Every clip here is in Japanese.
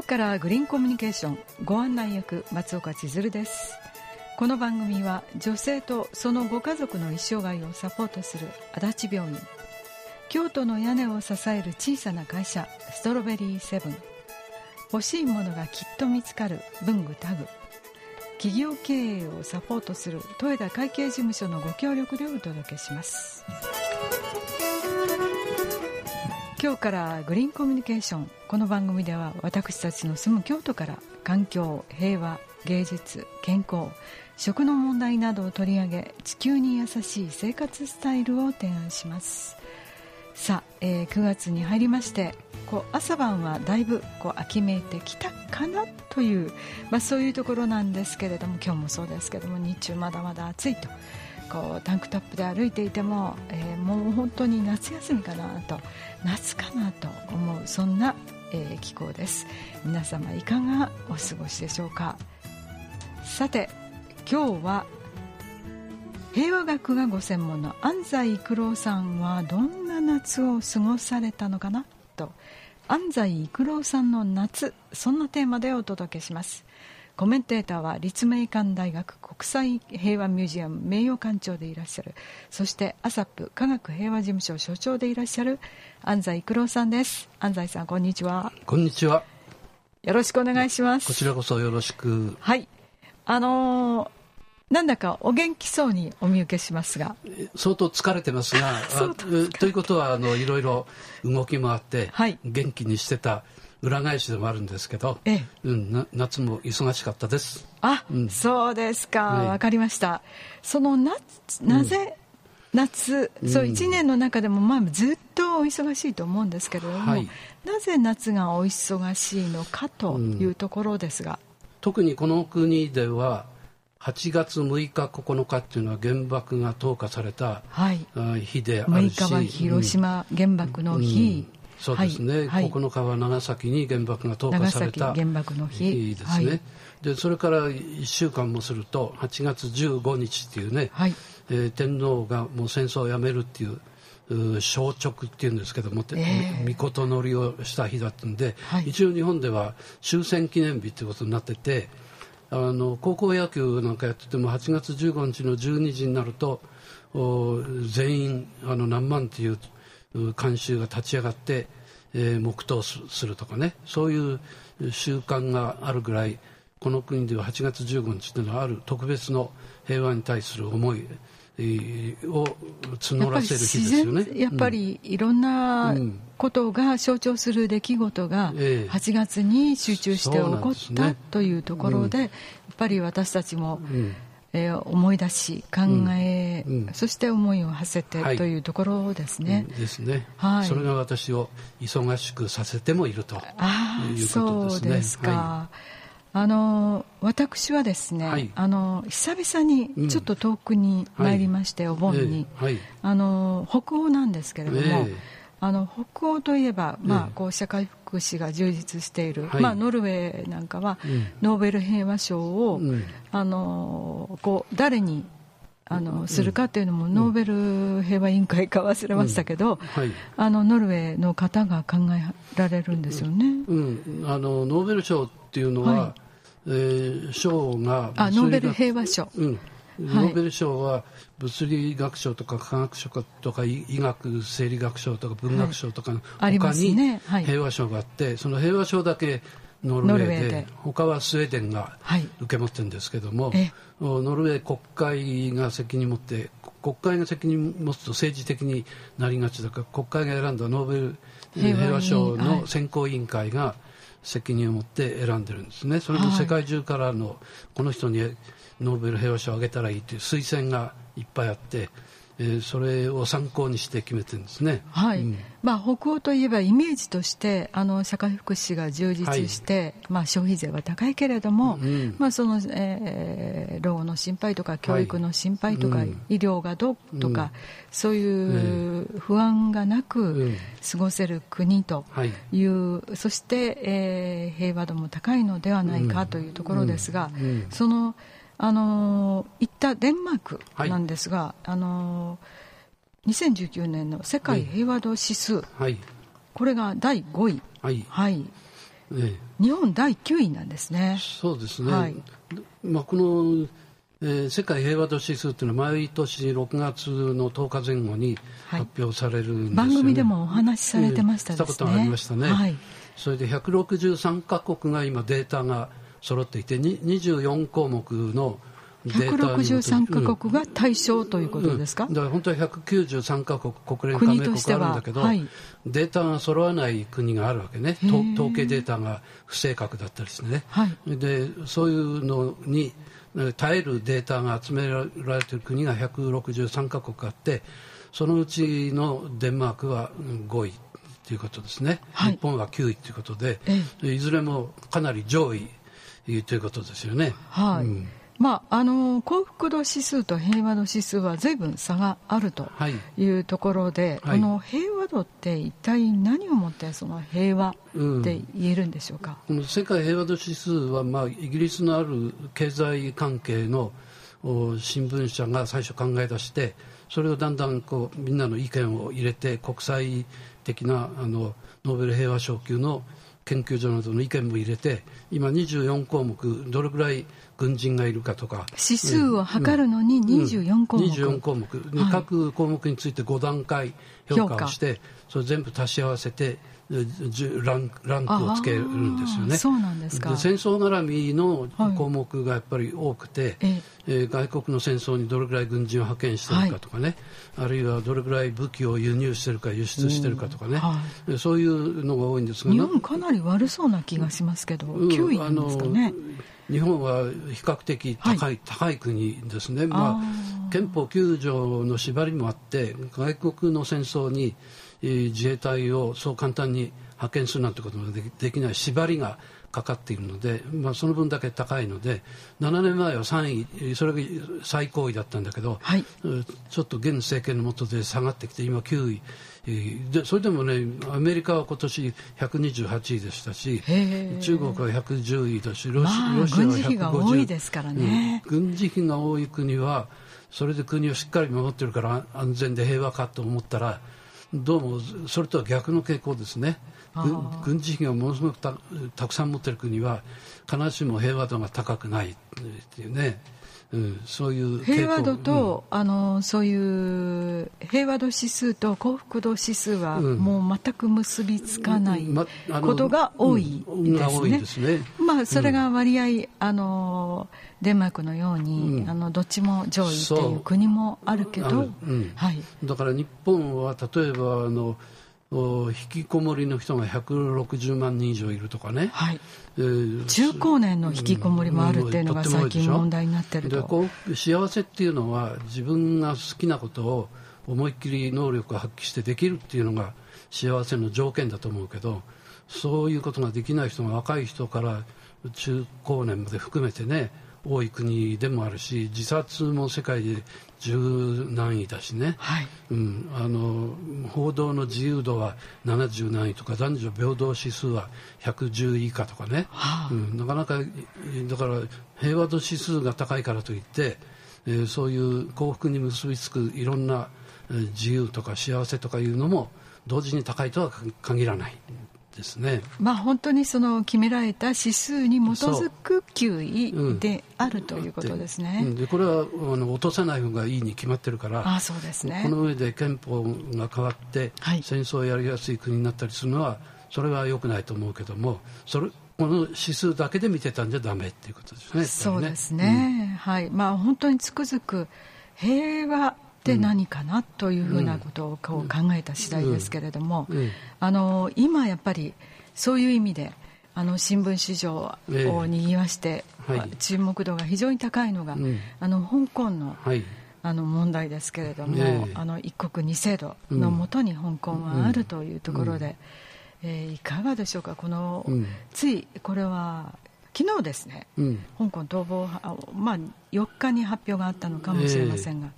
からグリーンコミュニケーションご案内役松岡千鶴です。この番組は女性とそのご家族の一生涯をサポートする足立病院、京都の屋根を支える小さな会社ストロベリーセブン、欲しいものがきっと見つかる文具タグ、企業経営をサポートする豊田会計事務所のご協力でお届けします。今日からグリーンコミュニケーション、この番組では私たちの住む京都から環境、平和、芸術、健康、食の問題などを取り上げ、地球に優しい生活スタイルを提案します。さあ、9月に入りまして、朝晩はだいぶ秋めいてきたかなという、そういうところなんですけれども、今日もそうですけども、日中まだまだ暑いと、タンクトップで歩いていても、もう本当に夏休みかなと、夏かなと思う、そんな、気候です。皆様いかがお過ごしでしょうか。さて、今日は平和学がご専門の安西育郎さんはどんな夏を過ごされたのかなと、安西育郎さんの夏、そんなテーマでお届けします。コメンテーターは立命館大学国際平和ミュージアム名誉館長でいらっしゃる、そしてアサップ科学平和事務所所長でいらっしゃる安西育郎さんです。安西さん、こんにちは。 こんにちは。 よろしくお願いします。 こちらこそよろしく。 はい、なんだかお元気そうにお見受けしますが、 相当疲れてますがということはいろいろ動きもあって、はい、元気にしてた裏返しでもあるんですけど、夏も忙しかったです。 そうですか、わかりました。そのなぜ、夏、そう1年の中でもずっとお忙しいと思うんですけれども、なぜ夏がお忙しいのかというところですが、 特にこの国では8月6日9日っていうのは原爆が投下された日であるし、 6日は広島原爆の日、 そうですね、9日は長崎に原爆が投下された原爆の日ですね。でそれから1週間もすると8月15日っていうね、天皇がもう戦争をやめるっていう消直っていうんですけども、みこと乗りをした日だったんで、一応日本では終戦記念日ということになってて、高校野球なんかやってても8月15日の12時になると全員何万っていう観衆が立ち上がって、黙祷するとかね、そういう習慣があるぐらい、この国では8月15日というのはある特別の平和に対する思いを募らせる日ですよね。 やっぱりいろんなことが象徴する出来事が8月に集中して起こったというところで、やっぱり私たちも思い出し考え、そして思いを馳せてというところですね。 ですね。それが私を忙しくさせてもいるということですね。 そうですか。私はですね、久々にちょっと遠くに参りまして、お盆に、北欧なんですけれども、北欧といえば、社会福祉が充実している、ノルウェーなんかは、ノーベル平和賞を、誰にするかというのも、ノーベル平和委員会か忘れましたけど、ノルウェーの方が考えられるんですよね。 ノーベル賞っていうのは、賞がノーベル平和賞、 ノーベル賞は物理学賞とか科学賞とか医学生理学賞とか文学賞とかの他に平和賞があって、その平和賞だけノルウェーで、他はスウェーデンが受け持ってるんですけども、ノルウェー国会が責任持って、国会が責任持つと政治的になりがちだから、国会が選んだノーベル平和賞の選考委員会が責任を持って選んでるんですね。それで世界中からのこの人にノーベル平和賞をあげたらいいという推薦がいっぱいあって、それを参考にして決めてるんですね。 北欧といえばイメージとして社会福祉が充実して、消費税は高いけれども、その、老後の心配とか教育の心配とか、医療がどうとか、そういう不安がなく過ごせる国という、そして、平和度も高いのではないかというところですが、その行ったデンマークなんですが、2019年の世界平和度指数、これが第5位、 日本第9位なんですね。 そうですね、この、世界平和度指数というのは毎年6月の10日前後に発表されるんですよね。 番組でもお話しされてましたですね。 したことがありましたね、それで163カ国が今データが揃っていて24項目のデータ 163カ国が対象ということですか？ だから本当は193カ国国連加盟国あるんだけど、データが揃わない国があるわけね。統計データが不正確だったりしてね、でそういうのに耐えるデータが集められている国が163カ国あって、そのうちのデンマークは5位ということですね、日本は9位ということで、いずれもかなり上位ということですよね。 幸福度指数と平和度指数は随分差があるというところで、この平和度って一体何をもってその平和って言えるんでしょうか？ この世界平和度指数は、イギリスのある経済関係の新聞社が最初考え出して、それをだんだんみんなの意見を入れて国際的なノーベル平和賞級の研究所などの意見も入れて、今24項目どれぐらい軍人がいるかとか指数を測るのに24項目、 24項目、各項目について5段階評価をして、それ全部足し合わせてランクをつけるんですよね。 そうなんですか。 で戦争絡みの項目がやっぱり多くて、外国の戦争にどれぐらい軍人を派遣しているかとかね、あるいはどれぐらい武器を輸入しているか輸出しているかとかね、そういうのが多いんですが、 日本かなり悪そうな気がしますけど、9位なんですかね。 日本は比較的高い国ですね。憲法9条の縛りもあって、外国の戦争に自衛隊をそう簡単に派遣するなんてことができない縛りがかかっているので、その分だけ高いので、7年前は3位、それが最高位だったんだけど、ちょっと現政権の下で下がってきて今9位で、それでもね、アメリカは今年128位でしたし、中国は110位だし、ロシアは150位、 軍事費が多いですからね。 軍事費が多い国はそれで国をしっかり守ってるから安全で平和かと思ったら、どうもそれとは逆の傾向ですね。軍事費がものすごく たくさん持っている国は必ずしも平和度が高くないっていうね、そういう傾向。 平和度と、そういう平和度指数と幸福度指数はもう全く結びつかないことが多いですね。それが割合デンマークのように、どっちも上位っていう国もあるけど、 だから日本は例えば引きこもりの人が160万人以上いるとかね、 中高年の引きこもりもあるっていうのが最近問題になってると。 で幸せっていうのは自分が好きなことを思いっきり能力を発揮してできるっていうのが幸せの条件だと思うけど、そういうことができない人が若い人から中高年まで含めてね、多い国でもあるし、自殺も世界で10何位だしね、報道の自由度は70何位とか、男女平等指数は110位以下とかね、なかなかだから平和度指数が高いからといって、そういう幸福に結びつくいろんな自由とか幸せとかいうのも同時に高いとは限らないですね。 本当にその決められた指数に基づく9位であるということですね。 でこれは落とさない方がいいに決まってるから、 そうですね、 この上で憲法が変わって戦争をやりやすい国になったりするのは、それは良くないと思うけども、この指数だけで見てたんじゃダメっていうことですね。 そうですね、本当につくづく平和って何かなというふうなことを考えた次第ですけれども、今やっぱりそういう意味で新聞市場をにぎわして、注目度が非常に高いのが、香港の、問題ですけれども、一国二制度のもとに香港はあるというところで、いかがでしょうか。これは昨日ですね、香港逃亡、4日に発表があったのかもしれませんが、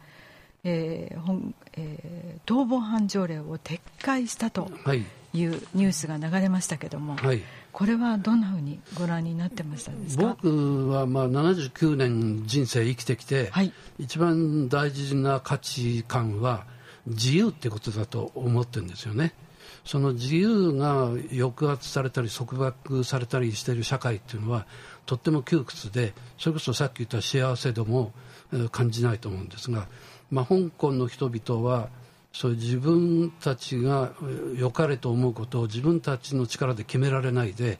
逃亡犯条例を撤回したというニュースが流れましたけども、これはどんなふうにご覧になってましたですか？ 僕は79年人生生きてきて、一番大事な価値観は自由ってことだと思ってるんですよね。その自由が抑圧されたり束縛されたりしている社会っていうのはとっても窮屈で、それこそさっき言った幸せ度も感じないと思うんですが、香港の人々はそういう自分たちが良かれと思うことを自分たちの力で決められないで、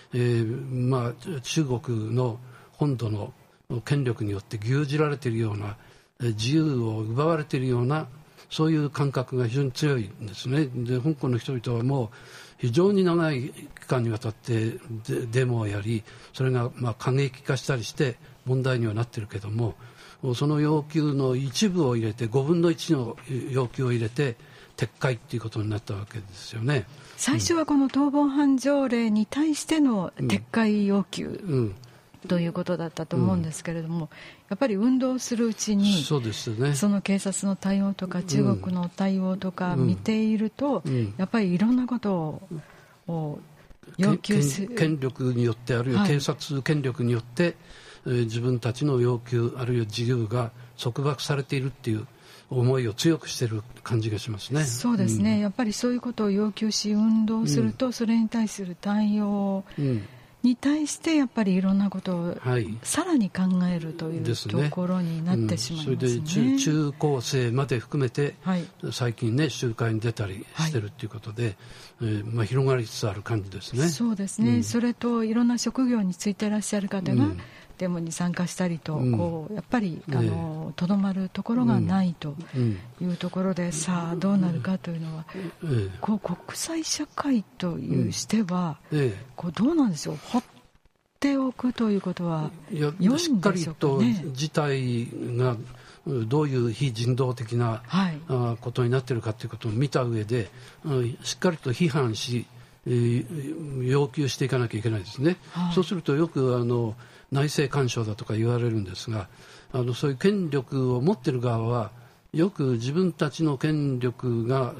中国の本土の権力によって牛耳られているような、自由を奪われているような、そういう感覚が非常に強いんですね。で、香港の人々はもう非常に長い期間にわたってデモをやり、それが過激化したりして問題にはなっているけども、その要求の一部を入れて5分の1の要求を入れて撤回ということになったわけですよね。 最初はこの逃亡犯条例に対しての撤回要求、ということだったと思うんですけれども、やっぱり運動するうちにそうですね、 その警察の対応とか中国の対応とか見ていると、やっぱりいろんなことを要求する権力によって、あるいは警察権力によって、自分たちの要求あるいは自由が束縛されているっていう思いを強くしている感じがしますね。 そうですね、やっぱりそういうことを要求し運動すると、それに対する対応に対してやっぱりいろんなことをさらに考えるというところになってしまいますね。 それで中高生まで含めて、最近ね集会に出たりしてるということで、広がりつつある感じですね。 そうですね、それといろんな職業に就いていらっしゃる方が、デモに参加したりと、やっぱりとどまるところがないというところで、さあどうなるかというのは、国際社会というしては、どうなんでしょう、放っておくということは良いんでしょうかね。しっかりと事態がどういう非人道的なことになっているかということを見た上で、しっかりと批判し、要求していかなきゃいけないですね。そうするとよく内政干渉だとか言われるんですが、そういう権力を持っている側はよく自分たちの権力が、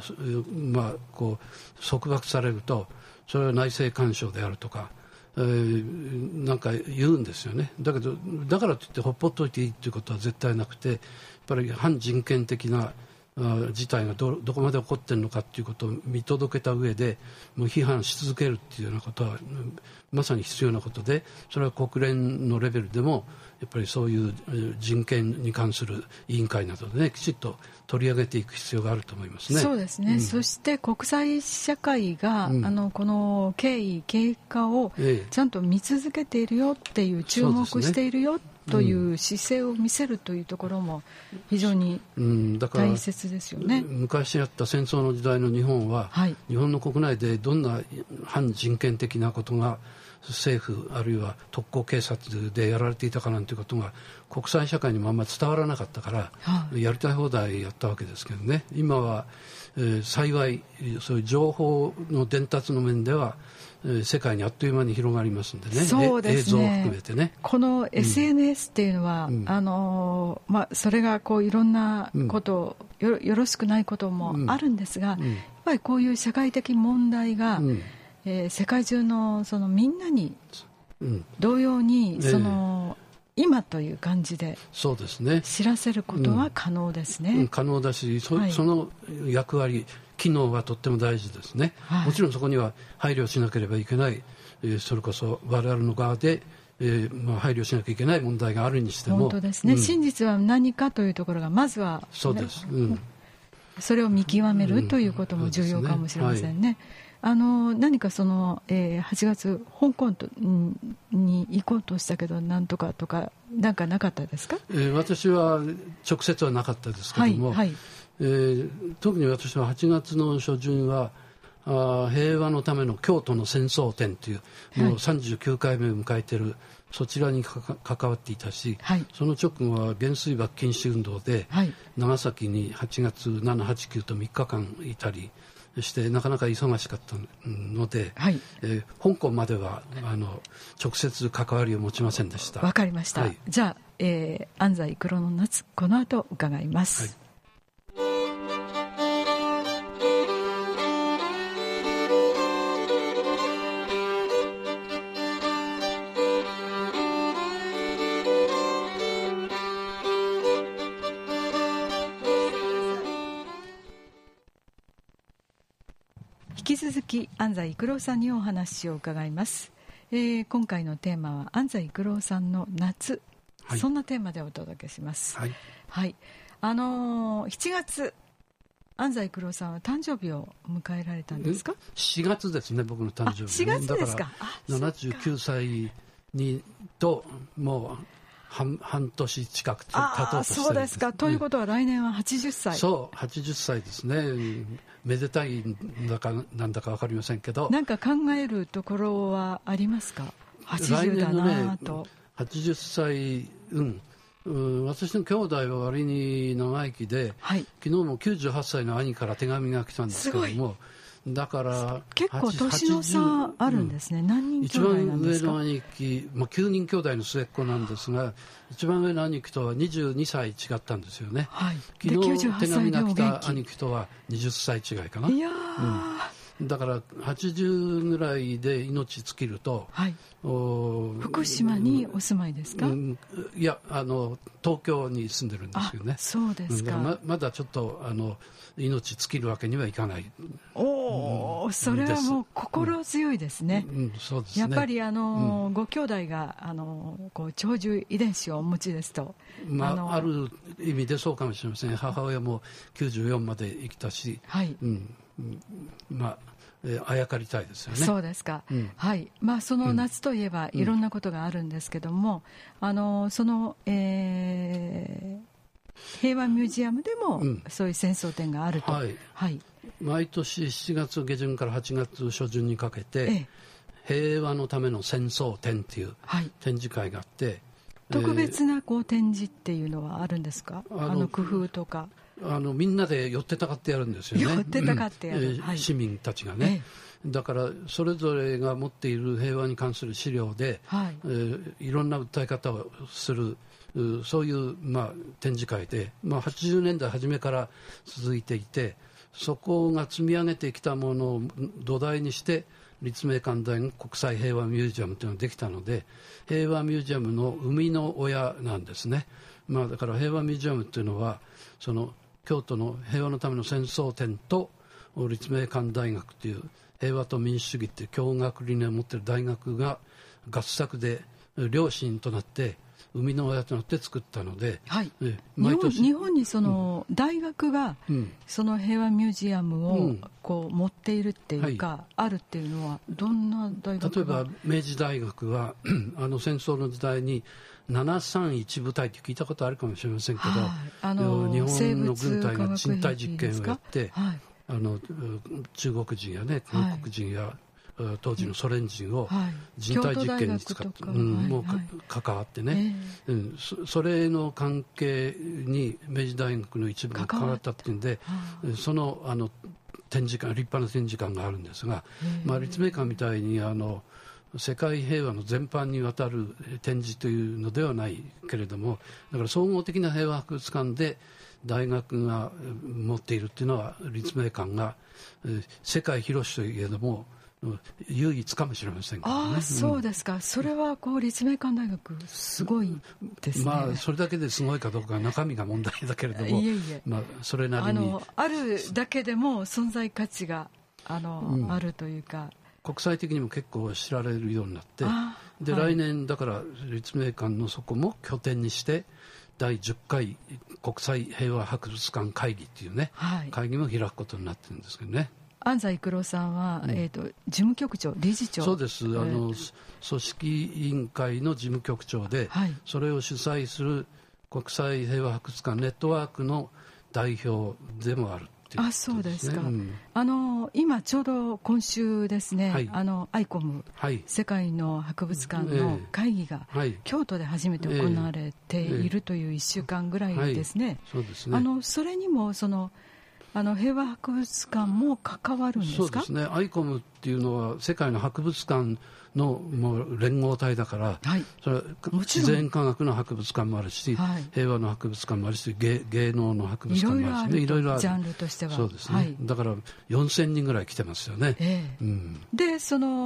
束縛されると、それは内政干渉であるとか、なんか言うんですよね。だからといってほっぽっといていいということは絶対なくて、やっぱり反人権的な事態が どこまで起こっているのかということを見届けた上で、もう批判し続けるというようなことはまさに必要なことで、それは国連のレベルでもやっぱりそういう人権に関する委員会などで、ね、きちっと取り上げていく必要があると思いますね。 そうですね、そして国際社会が、この経緯経過をちゃんと見続けているよっていう、注目しているよという姿勢を見せるというところも非常に大切ですよね。 昔あった戦争の時代の日本は、日本の国内でどんな反人権的なことが政府あるいは特攻警察でやられていたかなんていうことが国際社会にもあんまり伝わらなかったから、やりたい放題やったわけですけどね。今は、幸いそういう情報の伝達の面では世界にあっという間に広がりますんでね。 そうですね、 映像を含めてね、この SNS っていうのは、それがいろんなこと、よろしくないこともあるんですが、やっぱりこういう社会的問題が、世界中のみんなに同様に、今という感じで知らせることは可能ですね。 可能だし、その役割機能はとっても大事ですね。もちろんそこには配慮しなければいけない、それこそ我々の側で、配慮しなきゃいけない問題があるにしても、 本当ですね、真実は何かというところがまずは、 そうです、 それを見極めるということも重要かもしれませんね。何か8月香港に行こうとしたけどなんとかとかなんかなかったですか？ 私は直接はなかったですけども、特に私は8月の初旬は平和のための京都の戦争展という、もう39回目を迎えているそちらに関わっていたし、その直後は原水爆禁止運動で、長崎に8月7、8、9と3日間いたりしてなかなか忙しかったので、香港までは直接関わりを持ちませんでした。 わかりました、じゃあ、安西黒の夏、この後伺います。 引き続き安西育郎さんにお話を伺います。今回のテーマは安西育郎さんの夏、はい、そんなテーマでお届けします。はい、はい、7月安西育郎さんは誕生日を迎えられたんですか ？4月ですね、僕の誕生日。 4月ですか。 だから79歳にともう半年近く経とうとしてるんです。 そうですか。ということは来年は80歳。 そう80歳ですね。めでたいんだかなんだか分かりませんけど、 なんか考えるところはありますか？80だなと。 80歳、私の兄弟は割に長生きで、はい、昨日も98歳の兄から手紙が来たんですけども、だから結構年の差あるんですね。何人兄弟なんですか？ 一番上の兄貴、9人兄弟の末っ子なんですが、一番上の兄貴とは22歳違ったんですよね。はい、昨日手紙が来た兄貴とは20歳違いかな。いやだから80ぐらいで命尽きると、はい、 福島にお住まいですか？ いや東京に住んでるんですけどね。 そうですか。 まだちょっと命尽きるわけにはいかない。 それはもう心強いですね。 そうですね。 やっぱりご兄弟がこう長寿遺伝子をお持ちですと、 ある意味でそうかもしれません。母親も94まで生きたし、はい、あやかりたいですよね。 そうですか。はい。その夏といえばいろんなことがあるんですけども、その、平和ミュージアムでもそういう戦争展があると。はいはい、 毎年7月下旬から8月初旬にかけて、平和のための戦争展っていう展示会があって、 特別な展示っていうのはあるんですか？工夫とか。 みんなで寄ってたかってやるんですよね。 寄ってたかってやる、 市民たちがね、だからそれぞれが持っている平和に関する資料で、いろんな訴え方をするそういう、展示会で、80年代初めから続いていて、そこが積み上げてきたものを土台にして立命館大学国際平和ミュージアムというのができたので、平和ミュージアムの生みの親なんですね。だから平和ミュージアムというのはその京都の平和のための戦争展と立命館大学という平和と民主主義という共学理念を持っている大学が合作で両親となって生みの親となって作ったので、はい、 毎年日本にその大学がその平和ミュージアムを持っているっていうか、あるっていうのはどんな大学が？ 例えば明治大学は戦争の時代に731部隊って聞いたことあるかもしれませんけど、日本の軍隊が人体実験をやって、中国人やね韓国人や、当時のソ連人を人体実験に使って、もう関わってね、それの関係に明治大学の一部が関わったっていうんで、その展示館、立派な展示館があるんですが、立命館みたいに世界平和の全般にわたる展示というのではないけれども、だから総合的な平和博物館で大学が持っているっていうのは立命館が世界広しといえども唯一かもしれませんけどね。 そうですか。それは立命館大学すごいですね。 それだけですごいかどうかは中身が問題だけれども、それなりにあるだけでも存在価値があるというか、 国際的にも結構知られるようになって、で、来年だから立命館のそこも拠点にして第10回国際平和博物館会議っていうね、会議も開くことになってるんですけどね。 安西育郎さんは、事務局長、理事長。 そうです。組織委員会の事務局長で、それを主催する国際平和博物館ネットワークの代表でもある。 そうですか。今ちょうど今週ですね、アイコム、世界の博物館の会議が京都で初めて行われているという1週間ぐらいですね。 そうですね。 それにも平和博物館も関わるんですか？ そうですね。アイコムっていうのは世界の博物館のもう連合体だから、それは自然科学の博物館もあるし、平和の博物館もあるし、芸能の博物館もあるしね、いろいろある。 ジャンルとしては。 そうですね。だから4000人ぐらい来てますよね。 で、その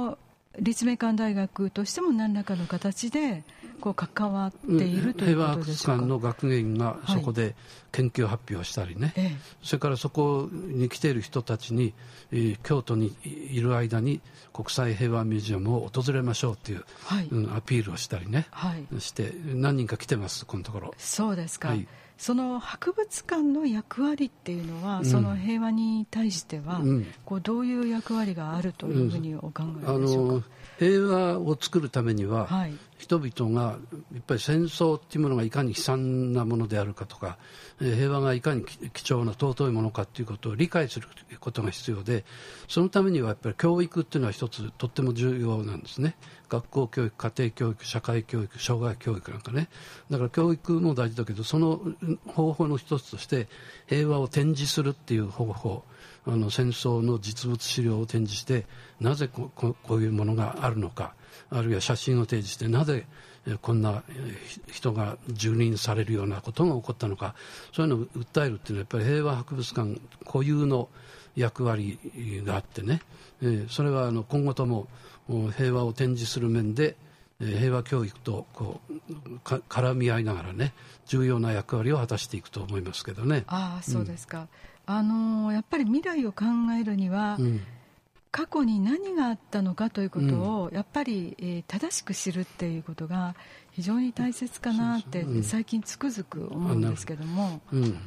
立命館大学としても何らかの形でこう関わっているということでしょうか。 平和博物館の学芸員がそこで研究発表したりね、それからそこに来ている人たちに、京都にいる間に国際平和ミュージアムを訪れましょうという、アピールをしたりね、して何人か来てます、このところ。 そうですか、その博物館の役割っていうのは、その平和に対しては、こうどういう役割があるというふうにお考えでしょうか。 平和を作るためには、人々がやっぱり戦争っていうものがいかに悲惨なものであるかとか、平和がいかに貴重な尊いものかということを理解することが必要で、そのためにはやっぱり教育っていうのは一つとっても重要なんですね。学校教育、家庭教育、社会教育、障害教育なんかね。だから教育も大事だけど、その方法の一つとして平和を展示するっていう方法、戦争の実物資料を展示して、なぜこういうものがあるのか、あるいは写真を提示して、なぜこんな人が蹂躙されるようなことが起こったのか、そういうのを訴えるっていうのはやっぱり平和博物館固有の役割があってね、それは今後とも平和を展示する面で平和教育と絡み合いながらね、重要な役割を果たしていくと思いますけどね。 そうですか。やっぱり未来を考えるには、過去に何があったのかということをやっぱり、正しく知るっていうことが非常に大切かなって最近つくづく思うんですけども、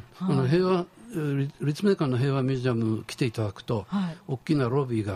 立命館の平和ミュージアム来ていただくと、大きなロビーがあって、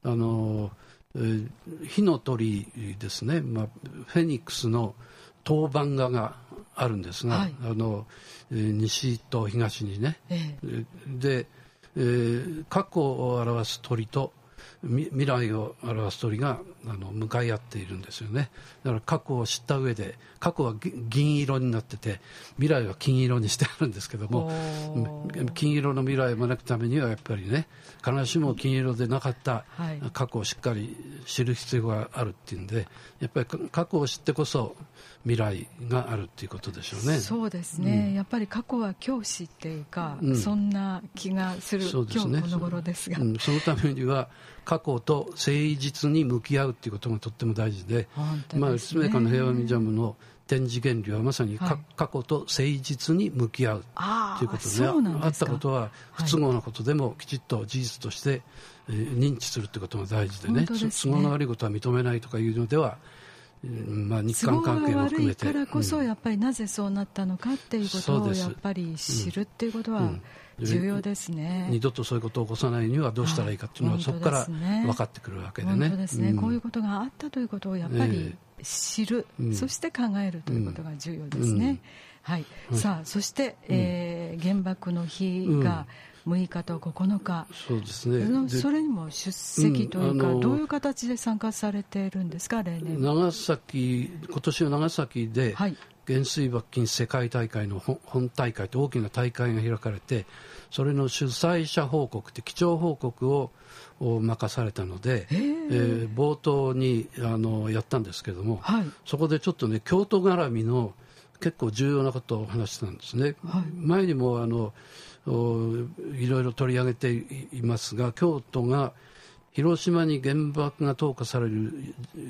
火の鳥ですね、フェニックスの陶板画があるんですが、西と東にね、で過去を表す鳥と未来を表す鳥が向かい合っているんですよね。だから過去を知った上で、過去は銀色になってて未来は金色にしてあるんですけども、金色の未来を招くためにはやっぱりね、必ずしも金色でなかった過去をしっかり知る必要があるっていうんで、やっぱり過去を知ってこそ未来があるっていうことでしょうね。 そうですね、やっぱり過去は教師っていうか、そんな気がする、今日この頃ですが、 そのためには過去と誠実に向き合うということがとっても大事で、立命館の平和ミュージアムの展示原理はまさに、過去と誠実に向き合うということで、あったことは不都合なことでもきちっと事実として認知するということが大事でね、都合の悪いことは認めないとかいうのでは、日韓関係も含めて都合が悪いからこそ、やっぱりなぜそうなったのかっていうことをやっぱり知るっていうことは重要ですね。 二度とそういうことを起こさないにはどうしたらいいかっていうのは、そこから分かってくるわけでね。 本当ですね、こういうことがあったということをやっぱり知る、そして考えるということが重要ですね。さあ、そして、原爆の日が6日と9日、 そうですね、 それにも出席というか、どういう形で参加されているんですか、例年。 今年は長崎で、原水爆禁世界大会の本大会と大きな大会が開かれて、それの主催者報告って基調報告を任されたので、冒頭にやったんですけども、そこでちょっとね、京都絡みの結構重要なことを話したんですね。前にもいろいろ取り上げていますが、京都が広島に原爆が投下される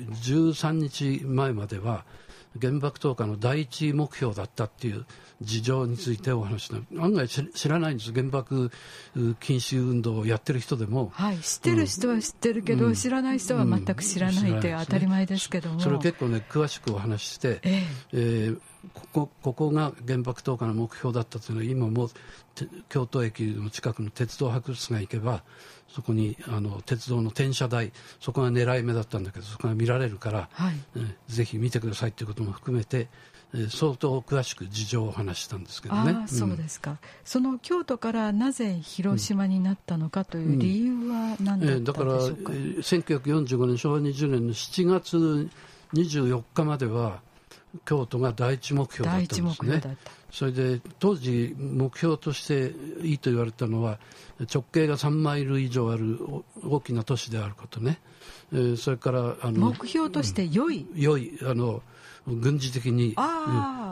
13日前までは原爆投下の第一目標だったっていう事情についてお話した。案外知らないんです。原爆禁止運動をやってる人でも、 知ってる人は知ってるけど、知らない人は全く知らないって当たり前ですけども、 それを結構ね、詳しくお話しして、ここが原爆投下の目標だったというのは、今も京都駅の近くの鉄道博物館行けば、そこに鉄道の転車台、そこが狙い目だったんだけど、そこが見られるから、ぜひ見てくださいということも含めて、相当詳しく事情を話したんですけどね。 そうですか。その京都からなぜ広島になったのかという理由は何だったでしょうか。 1945年昭和20年の7月24日までは京都が第一目標だったんですね。それで当時目標としていいと言われたのは、直径が3マイル以上ある大きな都市であることね、それから目標として良い、 軍事的に、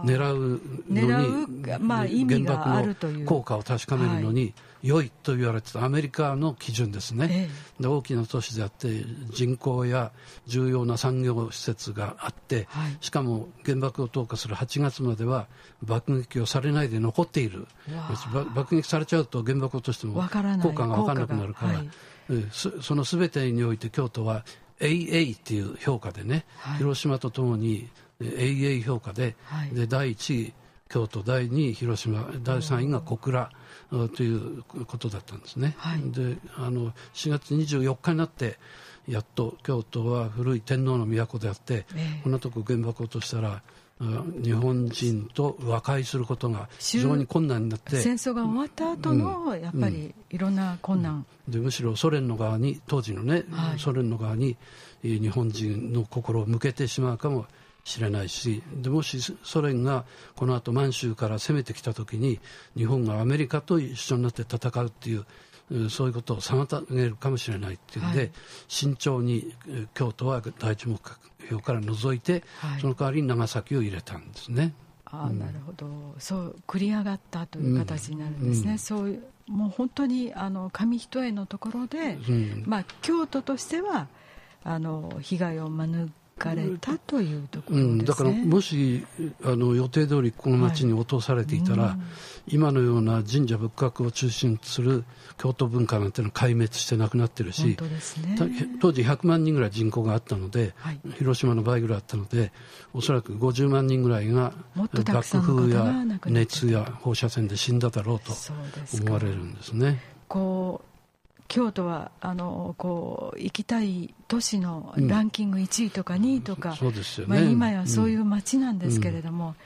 狙うのに、原爆の効果を確かめるのに良いと言われてたアメリカの基準ですね。で大きな都市であって人口や重要な産業施設があって、しかも原爆を投下する8月までは爆撃をされないで残っている。爆撃されちゃうと原爆としても効果が分からなくなるから、その全てにおいて京都は AA っていう評価でね、広島とともに AA 評価で、で第1位京都、第2位広島、第3位が小倉ということだったんですね。で4月24日になってやっと京都は古い天皇の都であって、こんなとこ原爆を落としたら日本人と和解することが非常に困難になって、 戦争が終わった後のやっぱりいろんな困難、 でむしろソ連の側に当時のね、ソ連の側に日本人の心を向けてしまうかもしれないし、でもしソ連がこの後満州から攻めてきた時に日本がアメリカと一緒になって戦うっていうそういうことを妨げるかもしれないっていうので、慎重に京都は第一目標から除いて、その代わりに長崎を入れたんですね。 なるほど、そう繰り上がったという形になるんですね。そういうもう本当に紙一重のところで、京都としては被害を免れたというところですね。 だからもし予定通りこの町に落とされていたら、今のような神社仏閣を中心とする京都文化なんてのは壊滅してなくなってるし、当時100万人ぐらい人口があったので、広島の倍ぐらいあったので、おそらく50万人ぐらいが爆風や熱や放射線で死んだだろうと思われるんですね。 京都は行きたい都市のランキング1位とか2位とか、今やそういう街なんですけれども、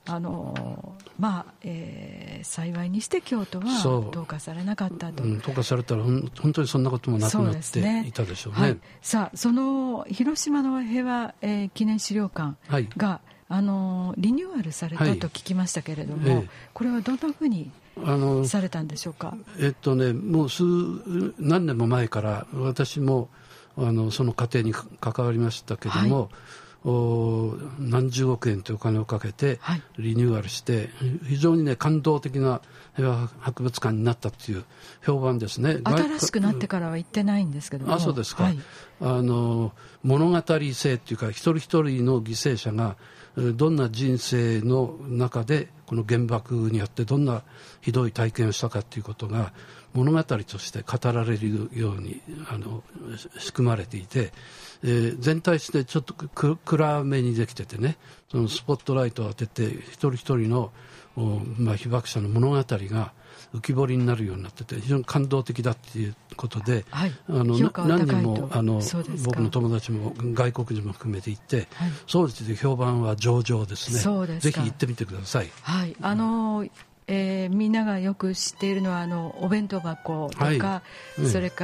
幸いにして京都は投下されなかったと。 投下されたら本当にそんなこともなくなっていたでしょうね。 さあその広島の平和、記念資料館が、リニューアルされたと聞きましたけれども、これはどんなふうにされたんでしょうか。 もう何年も前から私もその過程に関わりましたけども、何十億円というお金をかけてリニューアルして、非常に感動的な平和博物館になったという評判ですね。 新しくなってからは行ってないんですけども、 そうですか。物語性というか、一人一人の犠牲者がどんな人生の中でこの原爆によってどんなひどい体験をしたかということが物語として語られるように仕組まれていて、全体してちょっと暗めにできててね、そのスポットライトを当てて一人一人の被爆者の物語が浮き彫りになるようになってて、非常に感動的だっていうことで、何人も僕の友達も外国人も含めて行って、総じて評判は上々ですね。ぜひ行ってみてください。 みんながよく知っているのはお弁当箱とか、それから、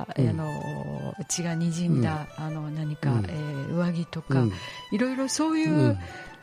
血がにじんだ何か、上着とか、いろいろそういう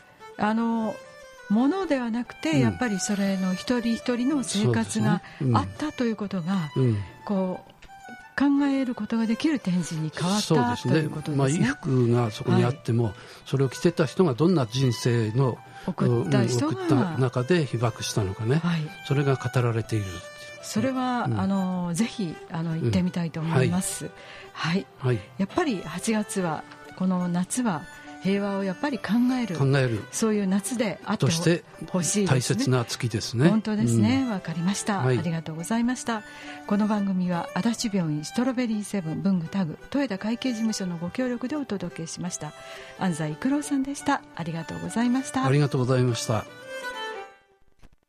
ものではなくて、やっぱりそれの一人一人の生活があったということが、考えることができる展示に変わったということですね。 衣服がそこにあっても、それを着てた人がどんな人生の送った中で被爆したのかね、それが語られている。 それは、ぜひ行ってみたいと思います。やっぱり8月は、この夏は平和をやっぱり考えるそういう夏であってほしいですね。 大切な月ですね。 本当ですね。わかりました、ありがとうございました。この番組は足立病院ストロベリーセブン文具タグ豊田会計事務所のご協力でお届けしました。安西育郎さんでした。ありがとうございました。 ありがとうございました。